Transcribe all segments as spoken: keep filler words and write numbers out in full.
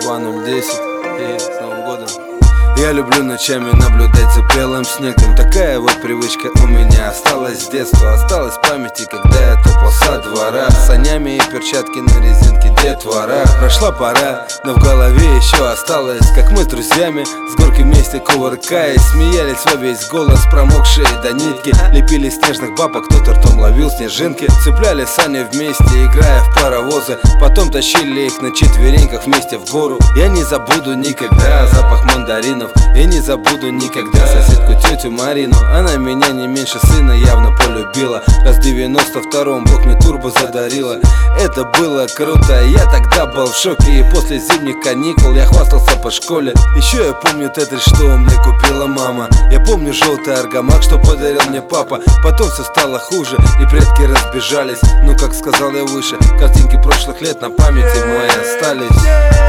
Москва ноль десять. И с Новым годом. Я люблю ночами наблюдать за белым снегом. Такая вот привычка у меня осталась с детства. Осталась в памяти, когда я топал со двора с санями и перчатки на резинке детвора. Прошла пора, но в голове еще осталось, как мы с друзьями с горки вместе кувыркаясь смеялись во весь голос, промокшие до нитки. Лепили снежных бабок, кто-то ртом ловил снежинки. Цепляли сани вместе, играя в паровозы. Потом тащили их на четвереньках вместе в гору. Я не забуду никогда запах мандаринов. Я не забуду никогда соседку тетю Марину. Она меня не меньше сына явно полюбила. Раз в девяносто втором Бог мне турбо задарила. Это было круто, я тогда был в шоке. И после зимних каникул я хвастался по школе. Еще я помню тетрис, что мне купила мама. Я помню желтый аргамак, что подарил мне папа. Потом все стало хуже и предки разбежались. Но, как сказал я выше, картинки прошлых лет на памяти моей остались.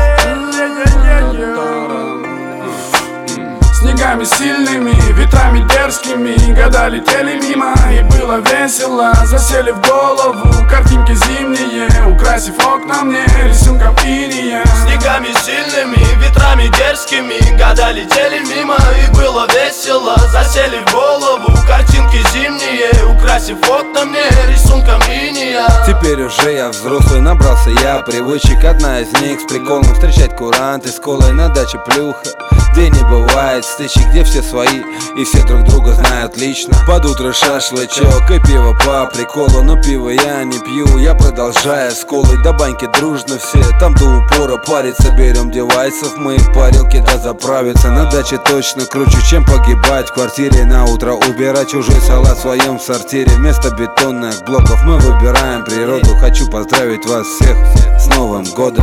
Снегами сильными, ветрами дерзкими, года летели мимо, и было весело. Засели в голову картинки зимние, украсив окна мне рисунком иния. Снегами сильными, ветрами дерзкими, года летели мимо, и было весело. Засели в голову картинки зимние, украсив окна мне рисунком иния. Теперь уже я взрослый, набрался я привычек. Одна из них с приколом встречать куранты с колой на даче плюха, где не бывает стычек, где все свои и все друг друга знают лично. Под утро шашлычок и пиво по приколу, но пиво я не пью, я продолжаю с колой. До баньки дружно все, там до упора париться. Берем девайсов мы в парилке да заправиться. На даче точно круче, чем погибать в квартире. На утро убирать чужой салат в своем сортире. Вместо бетонных блоков мы выбираем природу. Хочу поздравить вас всех с Новым годом.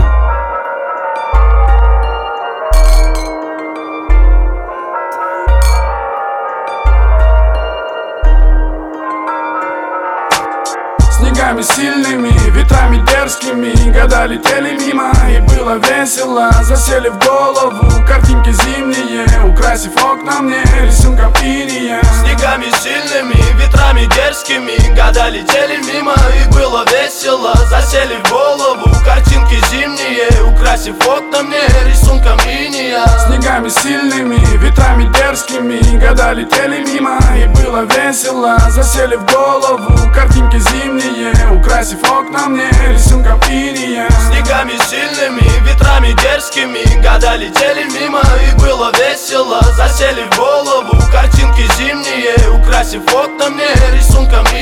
Снегами сильными, ветрами дерзкими, года летели мимо, и было весело. Засели в голову картинки зимние, украсив окна мне рисунком иния. Снегами сильными, ветрами дерзкими, года летели мимо, и было весело. Засели в голову картинки зимние, украсив окна мне рисунком иния. Снегами сильными, ветрами дерзкими, года летели мимо, и было весело. Засели в голову картинки зимние, украсив окна мне рисунком иния. Снегами сильными, ветрами дерзкими, года летели мимо, и было весело. Засели в голову картинки зимние, украсив окна мне рисунком